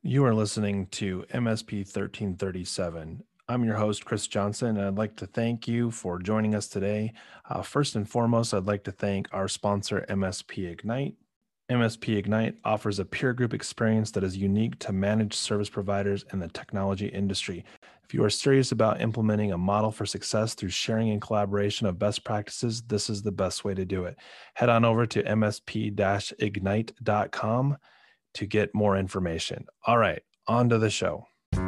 You are listening to MSP 1337. I'm your host, Chris Johnson, and I'd like to thank you for joining us today. First and foremost, I'd like to thank our sponsor, MSP Ignite. MSP Ignite offers a peer group experience that is unique to managed service providers in the technology industry. If you are serious about implementing a model for success through sharing and collaboration of best practices, this is the best way to do it. Head on over to msp-ignite.com to get more information. All right, on to the show.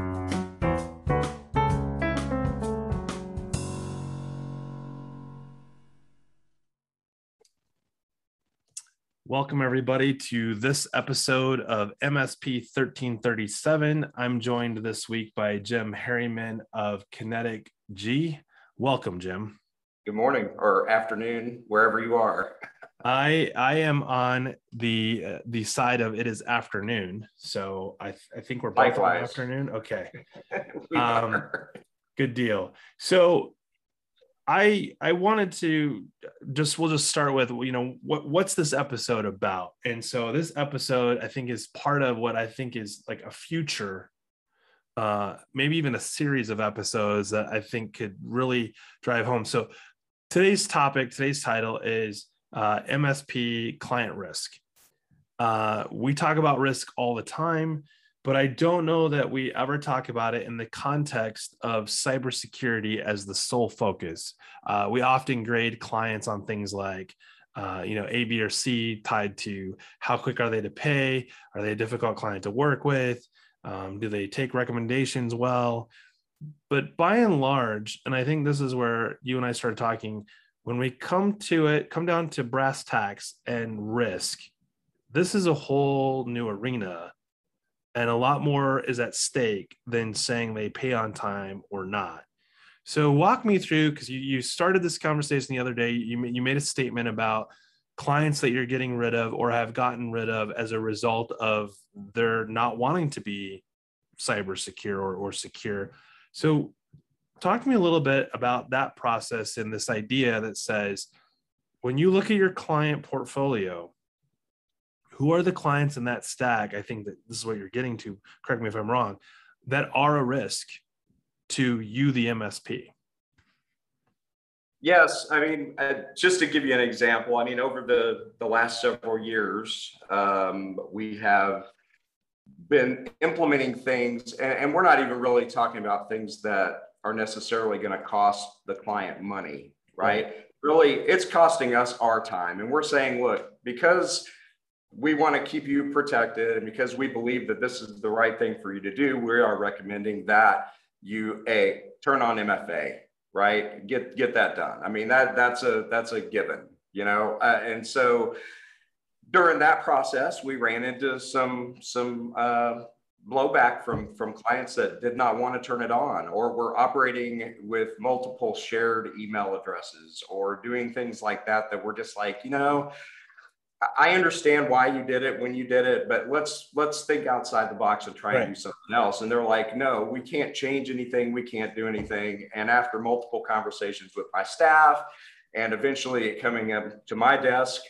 Welcome, everybody, to this episode of MSP 1337. I'm joined this week by Jim Harriman of Kinetic G. Welcome, Jim. Good morning or afternoon, wherever you are. I am on the side of it is afternoon, so I think we're both on afternoon. Okay, good deal. So I wanted to we'll just start with, what's this episode about? And so this episode, I think, is part of what I think is like a future, maybe even a series of episodes that I think could really drive home. So today's title is MSP client risk. We talk about risk all the time, but I don't know that we ever talk about it in the context of cybersecurity as the sole focus. We often grade clients on things like, A, B, or C tied to how quick are they to pay? Are they a difficult client to work with? Do they take recommendations well? But by and large, and I think this is where you and I started talking, when we come down to brass tacks and risk, this is a whole new arena, and a lot more is at stake than saying they pay on time or not. So walk me through, because you started this conversation the other day. You made a statement about clients that you're getting rid of or have gotten rid of as a result of their not wanting to be cyber secure or secure. So talk to me a little bit about that process and this idea that says, when you look at your client portfolio, who are the clients in that stack? I think that this is what you're getting to, correct me if I'm wrong, that are a risk to you, the MSP. Yes. I mean, just to give you an example, over the last several years, we have been implementing things, and we're not even really talking about things that are necessarily going to cost the client money, right? Really, it's costing us our time. And we're saying, look, because we want to keep you protected and because we believe that this is the right thing for you to do, we are recommending that you turn on MFA, right? Get that done. I mean, that's a given, and so during that process, we ran into some blowback from clients that did not want to turn it on, or were operating with multiple shared email addresses, or doing things like that we're just like, I understand why you did it when you did it, but let's think outside the box and try and do something else. And they're like, no, we can't change anything. We can't do anything. And after multiple conversations with my staff and eventually it coming up to my desk,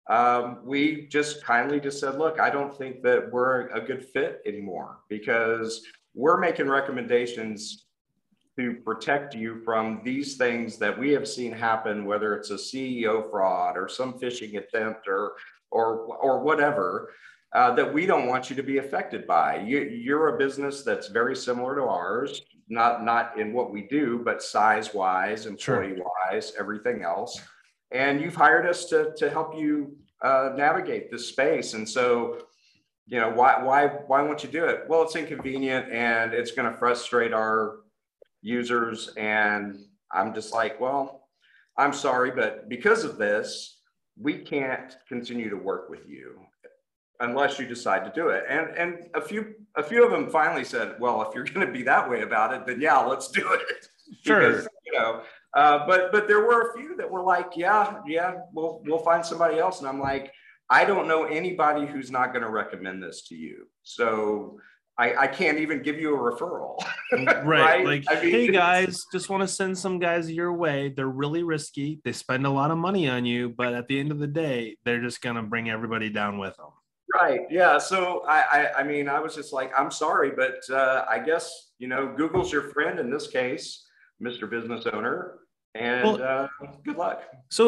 we just kindly said, look, I don't think that we're a good fit anymore, because we're making recommendations to protect you from these things that we have seen happen, whether it's a CEO fraud or some phishing attempt or whatever, that we don't want you to be affected by. You're a business that's very similar to ours, not in what we do, but size-wise, employee-wise, everything else. And you've hired us to help you navigate this space. And so, why won't you do it? Well, it's inconvenient and it's going to frustrate our users. And I'm just like, well, I'm sorry, but because of this, we can't continue to work with you unless you decide to do it. And a few of them finally said, well, if you're going to be that way about it, then yeah, let's do it. Sure. Because, but there were a few that were like, yeah, we'll find somebody else. And I'm like, I don't know anybody who's not going to recommend this to you. So I can't even give you a referral. Right. Like, hey guys, just want to send some guys your way. They're really risky. They spend a lot of money on you, but at the end of the day, they're just going to bring everybody down with them. Right. Yeah. So I mean, I was just like, I'm sorry, but I guess, Google's your friend in this case, Mr. Business Owner, and Well, good luck.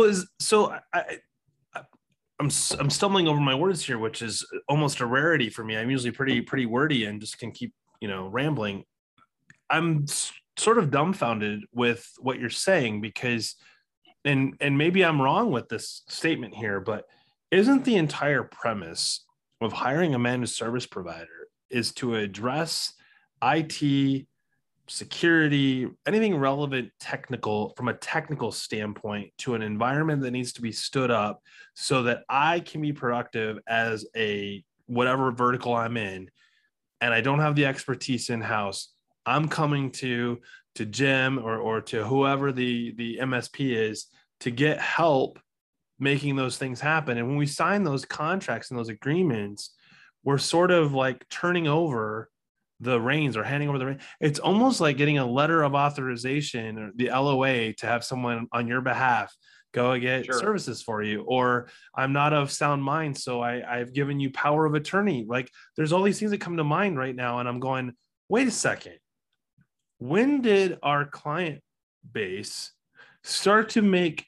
I'm stumbling over my words here, which is almost a rarity for me. I'm usually pretty wordy and just can keep, rambling. I'm sort of dumbfounded with what you're saying because, and maybe I'm wrong with this statement here, but isn't the entire premise of hiring a managed service provider is to address IT, security, anything relevant technical from a technical standpoint to an environment that needs to be stood up so that I can be productive as a whatever vertical I'm in, and I don't have the expertise in house. I'm coming to Jim or to whoever the MSP is to get help making those things happen. And when we sign those contracts and those agreements, we're sort of like turning over the reins or handing over the reins. It's almost like getting a letter of authorization or the LOA to have someone on your behalf go get Sure. services for you. Or I'm not of sound mind, so I've given you power of attorney. Like there's all these things that come to mind right now. And I'm going, wait a second. When did our client base start to make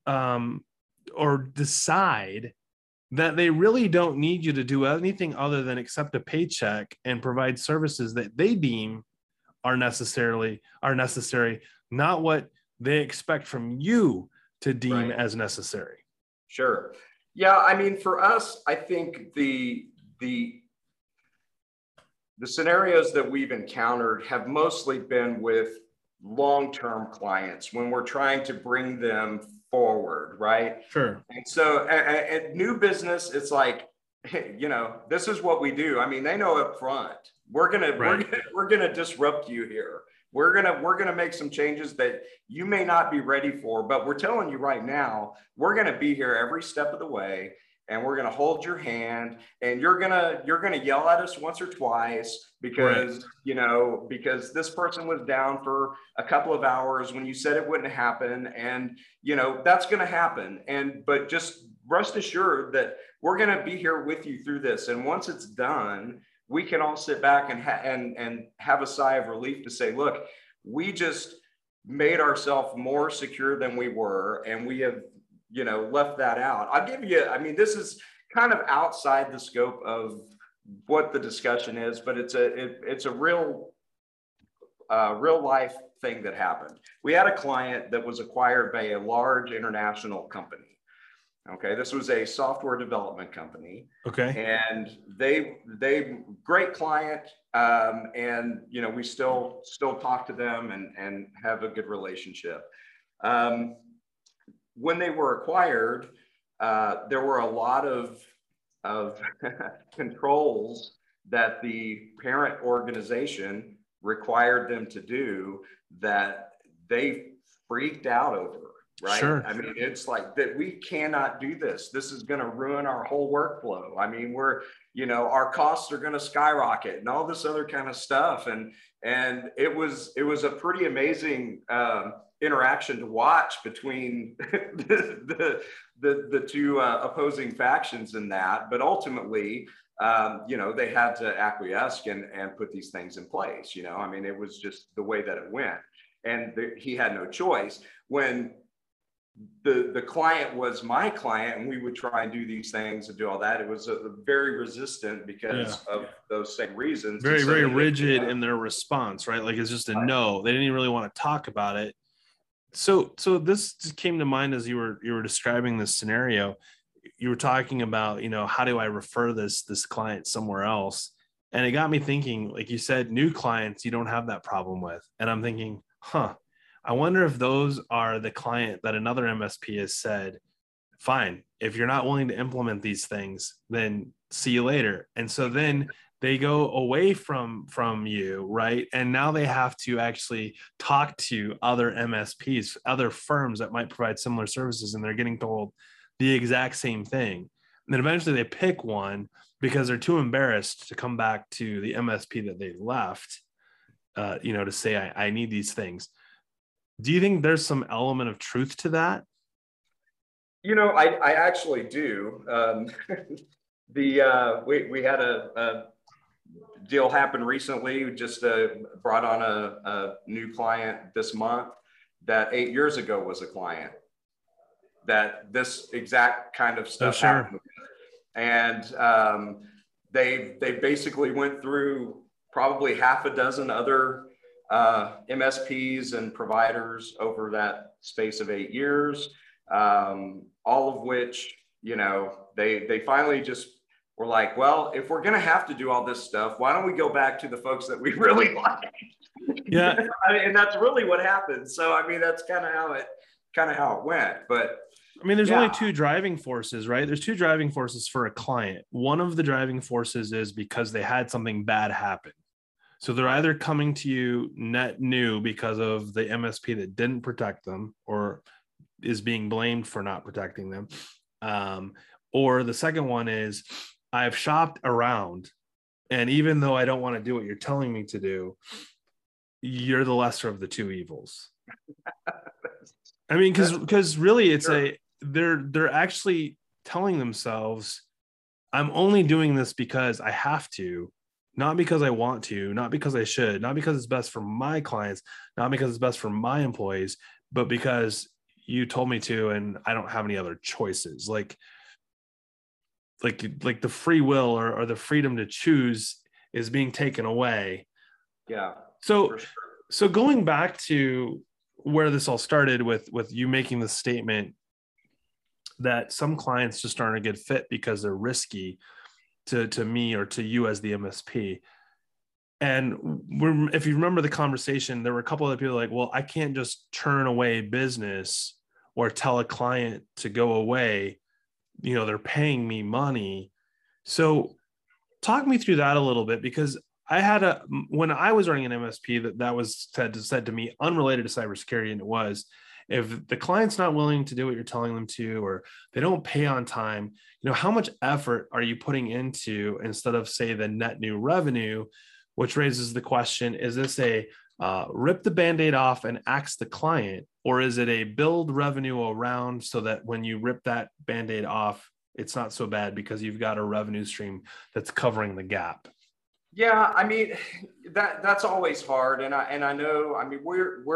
or decide that they really don't need you to do anything other than accept a paycheck and provide services that they deem are necessary, not what they expect from you to deem Right. as necessary? Sure. Yeah. I mean, for us, I think the scenarios that we've encountered have mostly been with long-term clients when we're trying to bring them forward, right? Sure. And so at new business, it's like, this is what we do. I mean, they know up front, Right. we're gonna disrupt you here. We're gonna make some changes that you may not be ready for, but we're telling you right now, we're gonna be here every step of the way, and we're gonna hold your hand, and you're gonna yell at us once or twice Right. because this person was down for a couple of hours when you said it wouldn't happen, and that's gonna happen. But just rest assured that we're gonna be here with you through this, and once it's done, we can all sit back and have a sigh of relief to say, look, we just made ourselves more secure than we were, and we have left that out. I'll give you, I mean, this is kind of outside the scope of what the discussion is, but it's a real life thing that happened. We had a client that was acquired by a large international company. Okay, this was a software development company. Okay. And they great client, and we still talk to them and have a good relationship. When they were acquired, there were a lot of controls that the parent organization required them to do that they freaked out over. Right. Sure. I mean, it's like that we cannot do this. This is going to ruin our whole workflow. I mean, our costs are going to skyrocket and all this other kind of stuff. And it was a pretty amazing interaction to watch between the two opposing factions in that. But ultimately, they had to acquiesce and put these things in place. I mean, it was just the way that it went, and he had no choice. When the client was my client and we would try and do these things and do all that, it was very resistant because of those same reasons. Very, very rigid in their response, right? Like it's just a no. They didn't even really want to talk about it. So this just came to mind as you were describing this scenario. You were talking about, how do I refer this client somewhere else? And it got me thinking, like you said, new clients you don't have that problem with. And I'm thinking, I wonder if those are the client that another MSP has said, fine, if you're not willing to implement these things, then see you later. And so then they go away from you, right? And now they have to actually talk to other MSPs, other firms that might provide similar services, and they're getting told the exact same thing. And then eventually they pick one because they're too embarrassed to come back to the MSP that they left, to say, I need these things. Do you think there's some element of truth to that? I actually do. We had a deal happen recently. We just brought on a new client this month that 8 years ago was a client that this exact kind of stuff happened with. And they basically went through probably half a dozen other MSPs and providers over that space of 8 years, all of which, you know, they finally just were like, well, if we're going to have to do all this stuff, why don't we go back to the folks that we really like? Yeah. And that's really what happened. So, I mean, that's kind of how it went. But I mean, there's only two driving forces, right? There's two driving forces for a client. One of the driving forces is because they had something bad happen. So they're either coming to you net new because of the MSP that didn't protect them or is being blamed for not protecting them. Or the second one is I've shopped around, and even though I don't want to do what you're telling me to do, you're the lesser of the two evils. I mean, because really it's they're actually telling themselves, I'm only doing this because I have to, not because I want to, not because I should, not because it's best for my clients, not because it's best for my employees, but because you told me to, and I don't have any other choices. Like the free will or the freedom to choose is being taken away. Yeah. So going back to where this all started with you making the statement that some clients just aren't a good fit because they're risky to me or to you as the MSP. And if you remember the conversation, there were a couple of people like, well, I can't just turn away business or tell a client to go away. You know, they're paying me money. So talk me through that a little bit, because when I was running an MSP that was said to me, unrelated to cybersecurity. And it was, if the client's not willing to do what you're telling them to, or they don't pay on time, you know, how much effort are you putting into, instead of say the net new revenue, which raises the question, is this a rip the Band-Aid off and axe the client, or is it a build revenue around so that when you rip that Band-Aid off, it's not so bad because you've got a revenue stream that's covering the gap? Yeah, I mean, that's always hard, and I know. I mean,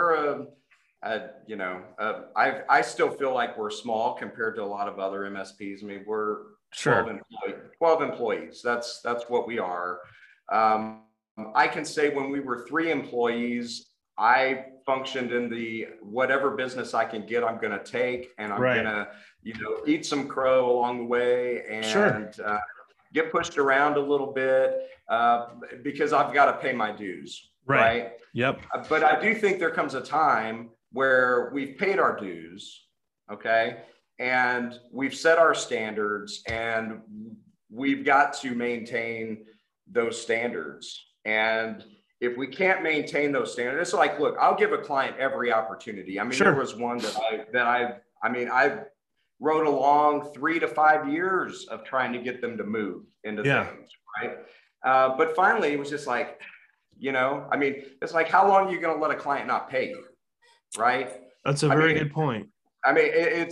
I still feel like we're small compared to a lot of other MSPs. I mean, we're 12 employees. That's what we are. I can say when we were 3 employees, I functioned in the whatever business I can get, I'm going to take, and I'm going to, eat some crow along the way, and get pushed around a little bit because I've got to pay my dues. Right. Yep. But I do think there comes a time where we've paid our dues. Okay. And we've set our standards, and we've got to maintain those standards. And if we can't maintain those standards, it's like, look, I'll give a client every opportunity. I mean, there was one that I wrote along 3 to 5 years of trying to get them to move into things. Right. But finally it was just like, it's like, how long are you going to let a client not pay you? Right. That's a very good point. I mean,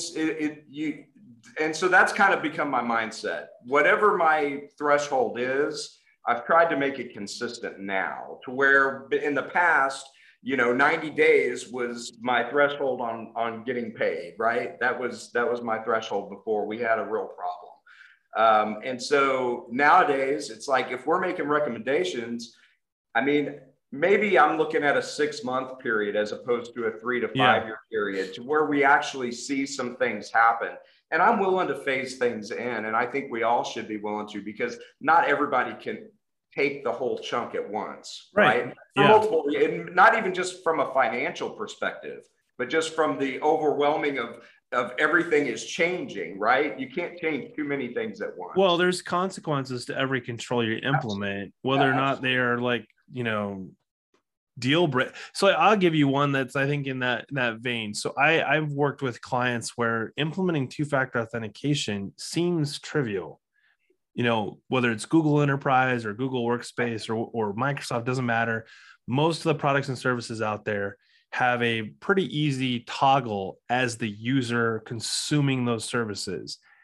and so that's kind of become my mindset. Whatever my threshold is, I've tried to make it consistent now, to where in the past, 90 days was my threshold on getting paid, right? That was my threshold before we had a real problem. And so nowadays it's like, if we're making recommendations, I mean, maybe I'm looking at a 6-month period as opposed to a 3 to 5 year period, to where we actually see some things happen. And I'm willing to phase things in. And I think we all should be willing to, because not everybody can take the whole chunk at once, right? Multiple, and not even just from a financial perspective, but just from the overwhelming of everything is changing, right? You can't change too many things at once. Well, there's consequences to every control you implement, whether or not they are like, deal break. So I'll give you one that's, I think, in that vein. So I've worked with clients where implementing 2-factor authentication seems trivial. Whether it's Google Enterprise or Google Workspace or Microsoft, doesn't matter. Most of the products and services out there have a pretty easy toggle as the user consuming those services.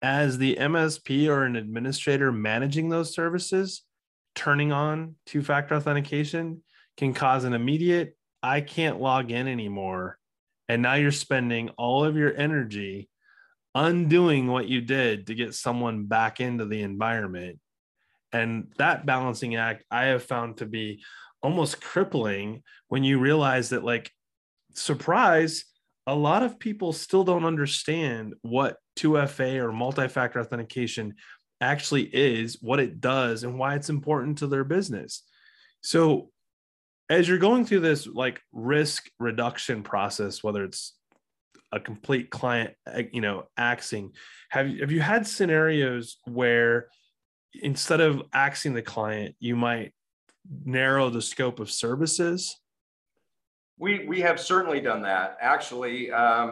as the MSP or an administrator managing those services, turning on two-factor authentication can cause an immediate, I can't log in anymore. And now you're spending all of your energy undoing what you did to get someone back into the environment. And that balancing act I have found to be almost crippling when you realize that, like, surprise, a lot of people still don't understand what 2FA or multi-factor authentication actually is, what it does, and why it's important to their business. So as you're going through this like risk reduction process, whether it's a complete client, axing, have you had scenarios where instead of axing the client, you might narrow the scope of services? We have certainly done that. Actually,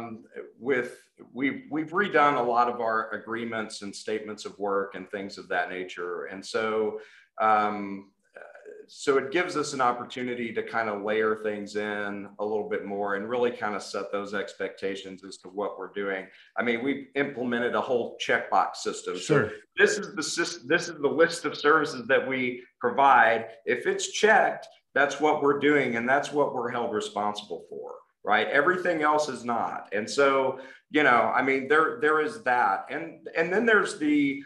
we've redone a lot of our agreements and statements of work and things of that nature, and so so it gives us an opportunity to kind of layer things in a little bit more and really kind of set those expectations as to what we're doing. I mean, we've implemented a whole checkbox system. Sure. So this is the list of services that we provide. If it's checked, that's what we're doing, and that's what we're held responsible for, right? Everything else is not. And so, I mean, there is that. And then there's the,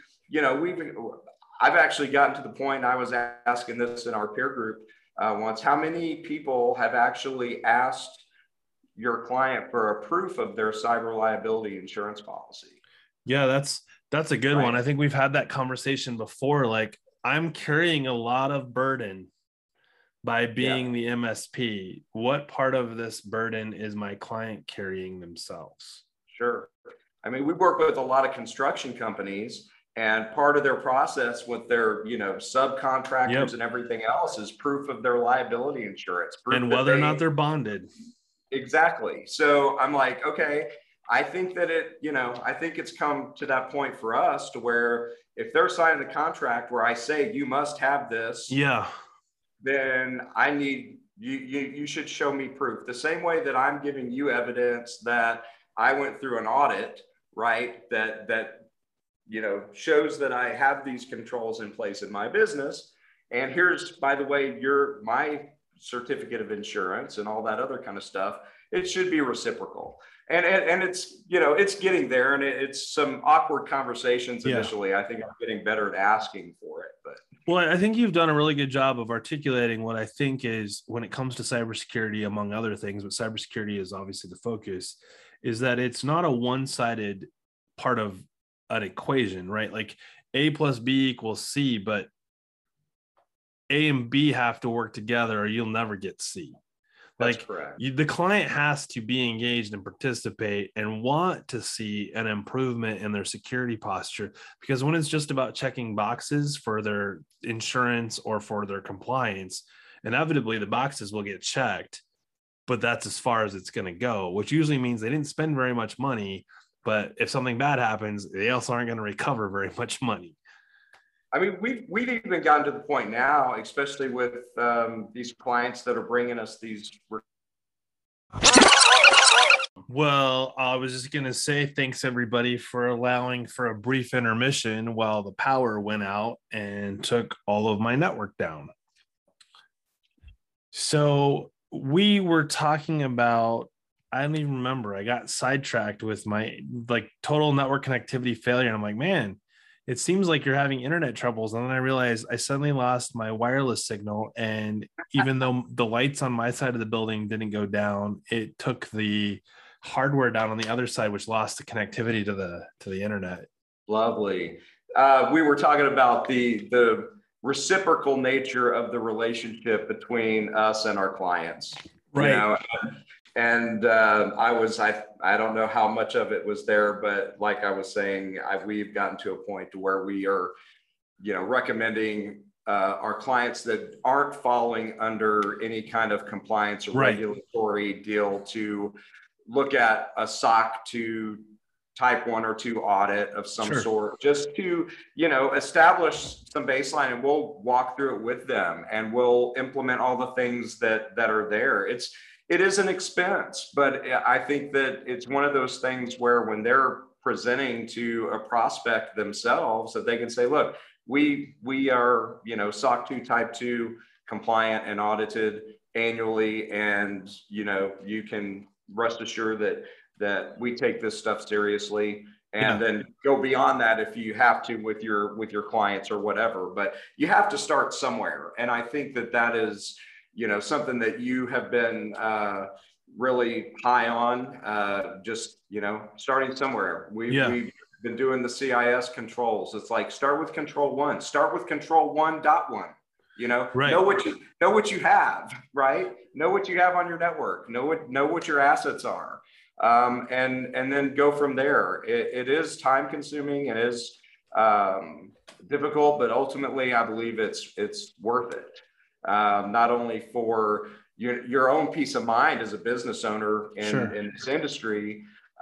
I've actually gotten to the point, I was asking this in our peer group once, how many people have actually asked your client for a proof of their cyber liability insurance policy? Yeah, that's a good one. I think we've had that conversation before. Like, I'm carrying a lot of burden by being the MSP. What part of this burden is my client carrying themselves? Sure. I mean, we work with a lot of construction companies, and part of their process with their, subcontractors and everything else is proof of their liability insurance. And whether or not they're bonded. Exactly. So I'm like, okay, I think that I think it's come to that point for us to where if they're signing the contract where I say, you must have this, then I need, you should show me proof. The same way that I'm giving you evidence that I went through an audit, right? That shows that I have these controls in place in my business. And here's, by the way, my certificate of insurance and all that other kind of stuff. It should be reciprocal. And it's, it's getting there, and it's some awkward conversations initially. I think I'm getting better at asking for it, but. Well, I think you've done a really good job of articulating what I think is, when it comes to cybersecurity, among other things, but cybersecurity is obviously the focus, is that it's not a one-sided part of an equation, right? Like A plus B equals C, but A and B have to work together or you'll never get C. That's correct. The client has to be engaged and participate and want to see an improvement in their security posture, because when it's just about checking boxes for their insurance or for their compliance, inevitably the boxes will get checked, but that's as far as it's going to go, which usually means they didn't spend very much money. But if something bad happens, they also aren't going to recover very much money. I mean, we've even gotten to the point now, especially with these clients that are bringing us these. Well, I was just going to say thanks, everybody, for allowing for a brief intermission while the power went out and took all of my network down. So we were talking about, I don't even remember. I got sidetracked with my total network connectivity failure. And I'm like, man, it seems like you're having internet troubles. And then I realized I suddenly lost my wireless signal. And even though the lights on my side of the building didn't go down, it took the hardware down on the other side, which lost the connectivity to the internet. Lovely. We were talking about the reciprocal nature of the relationship between us and our clients. Right. And I don't know how much of it was there, but like I was saying, we've gotten to a point to where we are, recommending our clients that aren't falling under any kind of compliance or regulatory deal to look at a SOC 2 type 1 or 2 audit of some sort, just to, establish some baseline, and we'll walk through it with them and we'll implement all the things that are there. It is an expense, but I think that it's one of those things where when they're presenting to a prospect themselves, that they can say, look, we are, SOC 2 Type 2 compliant and audited annually, and you can rest assured that we take this stuff seriously. And then go beyond that if you have to with your clients or whatever. But you have to start somewhere, and I think that is something that you have been really high on. Just starting somewhere. We've been doing the CIS controls. It's like, start with control 1. Start with control 1.1. Right. Know what you have, right? Know what you have on your network. Know what your assets are. And then go from there. It is time consuming. It is difficult, but ultimately I believe it's worth it. Not only for your own peace of mind as a business owner in this industry,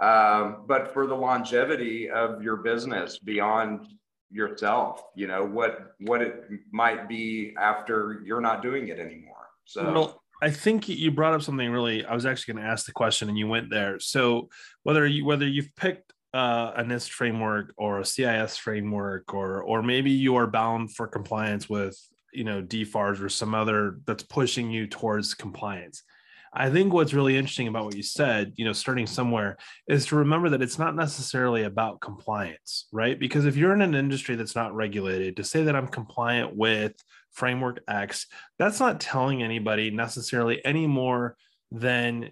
but for the longevity of your business beyond yourself, what it might be after you're not doing it anymore. So. Well, I think you brought up something really, I was actually going to ask the question and you went there. So whether you've picked a NIST framework or a CIS framework, or maybe you are bound for compliance with, DFARS or some other that's pushing you towards compliance. I think what's really interesting about what you said, starting somewhere, is to remember that it's not necessarily about compliance, right? Because if you're in an industry that's not regulated, to say that I'm compliant with framework X, that's not telling anybody necessarily any more than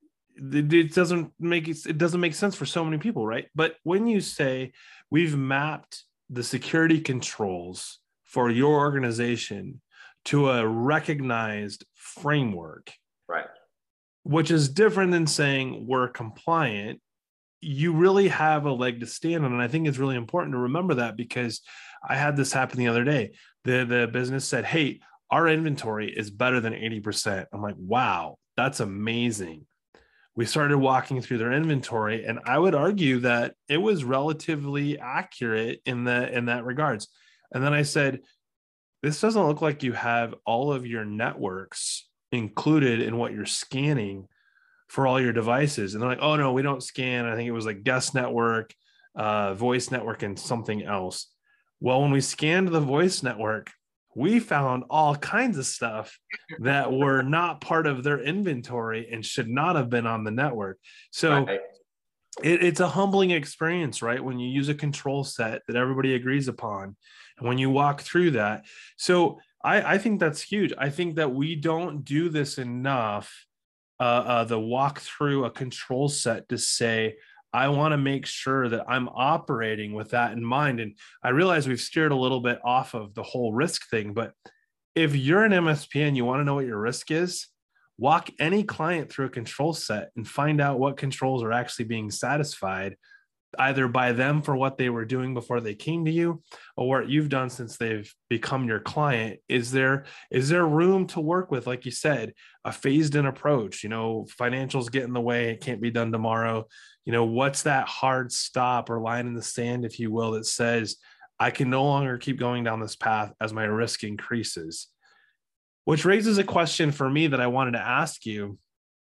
it doesn't make sense for so many people, right? But when you say we've mapped the security controls for your organization to a recognized framework, right, which is different than saying we're compliant, you really have a leg to stand on. And I think it's really important to remember that, because I had this happen the other day. The business said, hey, our inventory is better than 80%. I'm like, wow, that's amazing. We started walking through their inventory, and I would argue that it was relatively accurate in that regards. And then I said, this doesn't look like you have all of your networks included in what you're scanning for all your devices. And they're like, oh no, we don't scan. I think it was like guest network, voice network, and something else. Well, when we scanned the voice network, we found all kinds of stuff that were not part of their inventory and should not have been on the network. So right. It's a humbling experience, right? When you use a control set that everybody agrees upon, and when you walk through that. So I think that's huge. I think that we don't do this enough, the walk through a control set to say, I want to make sure that I'm operating with that in mind. And I realize we've steered a little bit off of the whole risk thing, but if you're an MSP and you want to know what your risk is, walk any client through a control set and find out what controls are actually being satisfied, either by them for what they were doing before they came to you, or what you've done since they've become your client. Is there room to work with, like you said, a phased in approach? Financials get in the way, it can't be done tomorrow. What's that hard stop or line in the sand, if you will, that says I can no longer keep going down this path as my risk increases? Which raises a question for me that I wanted to ask you.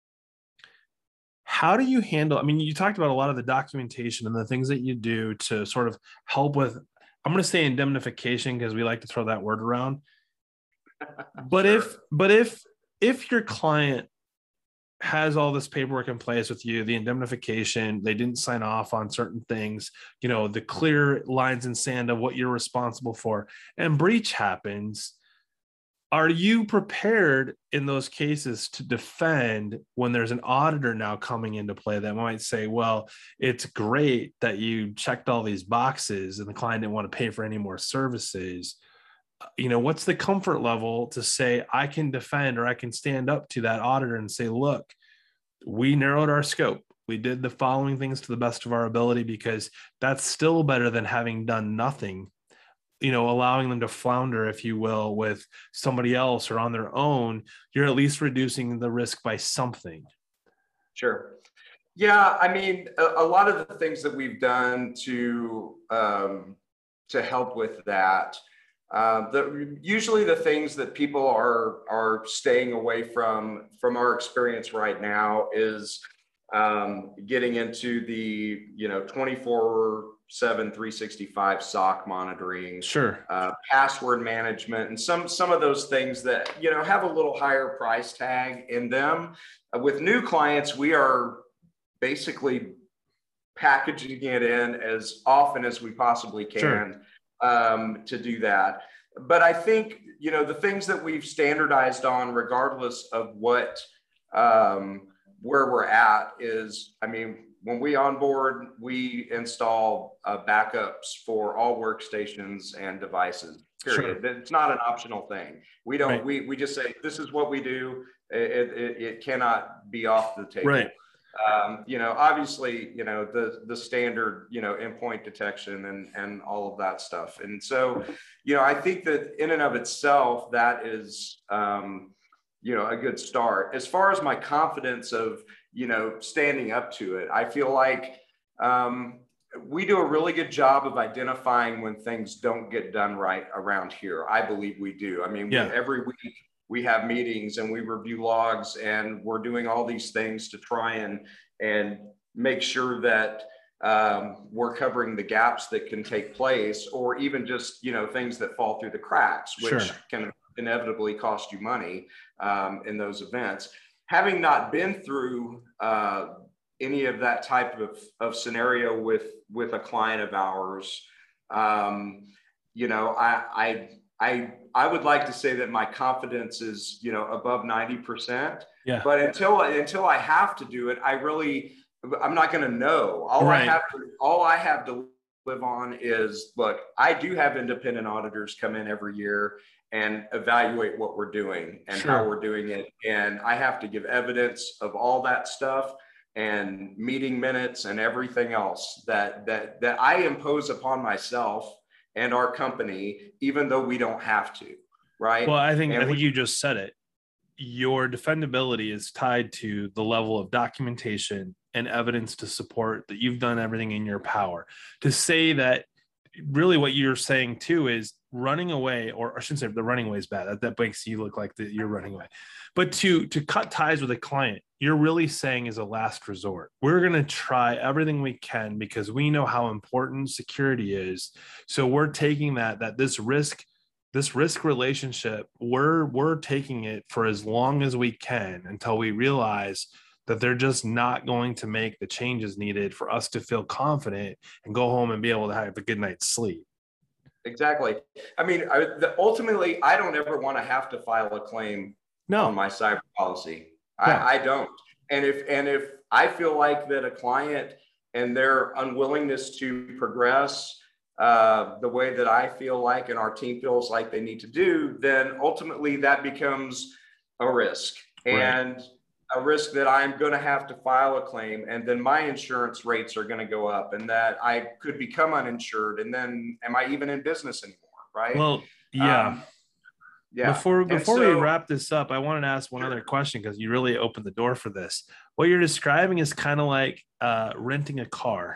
How do you handle, I mean, you talked about a lot of the documentation and the things that you do to sort of help with, I'm going to say indemnification, because we like to throw that word around. But sure. if your client has all this paperwork in place with you, the indemnification, they didn't sign off on certain things, the clear lines in sand of what you're responsible for, and breach happens, are you prepared in those cases to defend when there's an auditor now coming into play that might say, well, it's great that you checked all these boxes and the client didn't want to pay for any more services? What's the comfort level to say I can defend, or I can stand up to that auditor and say, look, we narrowed our scope. We did the following things to the best of our ability, because that's still better than having done nothing, allowing them to flounder, if you will, with somebody else or on their own. You're at least reducing the risk by something. Sure. Yeah. I mean, a lot of the things that we've done to help with that, usually the things that people are staying away from our experience right now is getting into the, 24/7, 365 SOC monitoring, Sure. Password management, and some of those things that, have a little higher price tag in them. With new clients, we are basically packaging it in as often as we possibly can, to do that. But I think, the things that we've standardized on, regardless of what, where we're at, is, when we onboard, we install backups for all workstations and devices, period. Sure. It's not an optional thing. We don't, we just say, this is what we do. It cannot be off the table. Right. Obviously, the standard, endpoint detection and all of that stuff. And so, I think that in and of itself, that is, a good start. As far as my confidence of, standing up to it, I feel like we do a really good job of identifying when things don't get done right around here. I believe we do. Every week we have meetings and we review logs, and we're doing all these things to try and make sure that we're covering the gaps that can take place, or even just, things that fall through the cracks, which can inevitably cost you money in those events. Having not been through any of that type of scenario with a client of ours, I would like to say that my confidence is, above 90%. Yeah. But until I have to do it, I'm not going to know. All I have to live on is, look, I do have independent auditors come in every year and evaluate what we're doing and how we're doing it. And I have to give evidence of all that stuff and meeting minutes and everything else that I impose upon myself and our company, even though we don't have to, right? Well, I think you just said it. Your defendability is tied to the level of documentation and evidence to support that you've done everything in your power. To say that, really what you're saying too is running away, or I shouldn't say the running away is bad. That makes you look like you're running away. But to cut ties with a client, you're really saying is a last resort. We're going to try everything we can because we know how important security is. So we're taking this risk relationship, we're taking it for as long as we can until we realize that they're just not going to make the changes needed for us to feel confident and go home and be able to have a good night's sleep. Exactly. Ultimately, I don't ever want to have to file a claim on my cyber policy. I don't. And if I feel like that a client and their unwillingness to progress the way that I feel like and our team feels like they need to do, then ultimately that becomes a risk. And a risk that I'm going to have to file a claim, and then my insurance rates are going to go up, and that I could become uninsured, and then am I even in business anymore? Right. Well, yeah. Before we wrap this up, I wanted to ask one other question, because you really opened the door for this. What you're describing is kind of like renting a car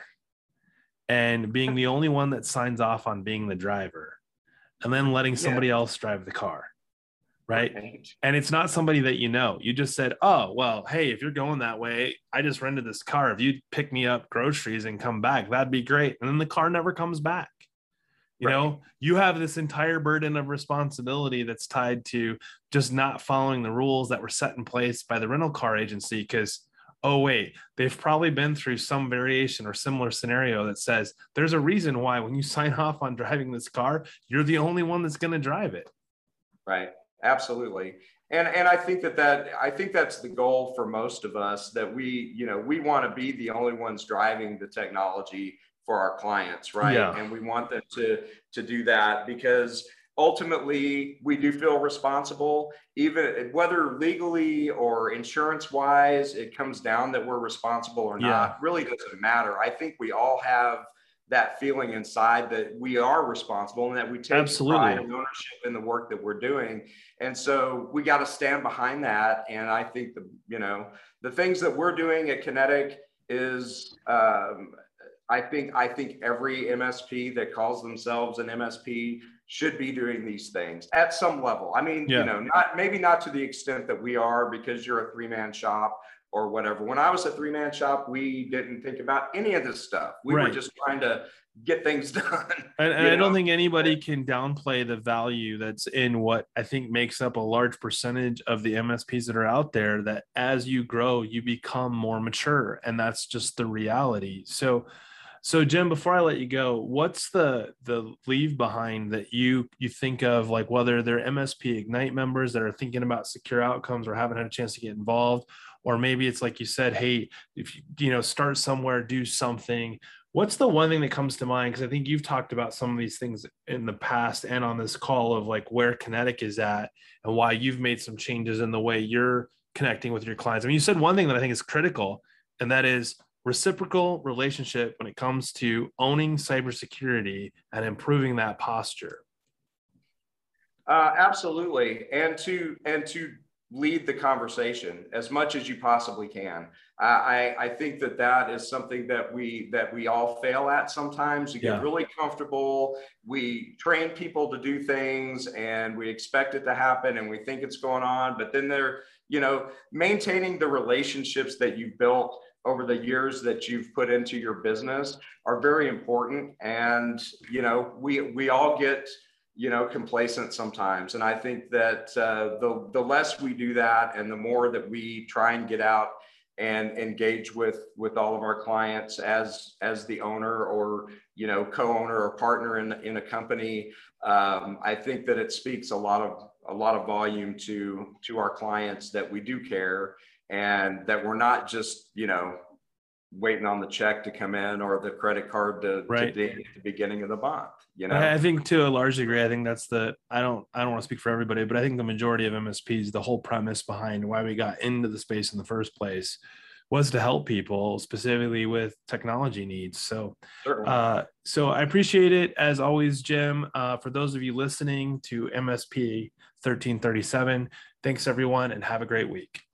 and being the only one that signs off on being the driver, and then letting somebody else drive the car. Right. And it's not somebody that you just said, oh, well, hey, if you're going that way, I just rented this car. If you pick me up groceries and come back, that'd be great. And then the car never comes back. You know, you have this entire burden of responsibility that's tied to just not following the rules that were set in place by the rental car agency. Because, oh, wait, they've probably been through some variation or similar scenario that says there's a reason why when you sign off on driving this car, you're the only one that's going to drive it. Right. Absolutely. And I think that's the goal for most of us, that we want to be the only ones driving the technology for our clients. Right. Yeah. And we want them to do that, because ultimately we do feel responsible, even whether legally or insurance wise, it comes down that we're responsible or not. Really doesn't matter. I think we all have that feeling inside that we are responsible and that we take pride and ownership in the work that we're doing. And so we got to stand behind that. And I think the things that we're doing at Kinetic is, I think every MSP that calls themselves an MSP should be doing these things at some level. I mean, maybe not to the extent that we are, because you're a 3-man shop, or whatever. When I was a three-man shop, we didn't think about any of this stuff. We were Right. just trying to get things done. And I don't think anybody can downplay the value that's in what I think makes up a large percentage of the MSPs that are out there, that as you grow, you become more mature. And that's just the reality. So Jim, before I let you go, what's the leave behind that you think of, like whether they're MSP Ignite members that are thinking about secure outcomes or haven't had a chance to get involved, or maybe it's like you said, hey, if you start somewhere, do something. What's the one thing that comes to mind? Because I think you've talked about some of these things in the past and on this call of like where Kinetic is at and why you've made some changes in the way you're connecting with your clients. I mean, you said one thing that I think is critical, and that is reciprocal relationship when it comes to owning cybersecurity and improving that posture. Absolutely, and to lead the conversation as much as you possibly can. I think that is something that we all fail at sometimes. We get really comfortable. We train people to do things and we expect it to happen and we think it's going on, but then they're, maintaining the relationships that you've built over the years that you've put into your business are very important. And, we all get, complacent sometimes. And I think that the less we do that and the more that we try and get out and engage with all of our clients as the owner or, co-owner or partner in a company, I think that it speaks a lot of volume to our clients that we do care and that we're not just, waiting on the check to come in or the credit card to ding at the beginning of the month. I think to a large degree, I think that's I don't want to speak for everybody, but I think the majority of MSPs, the whole premise behind why we got into the space in the first place was to help people specifically with technology needs. So I appreciate it as always, Jim. For those of you listening to MSP 1337, thanks everyone and have a great week.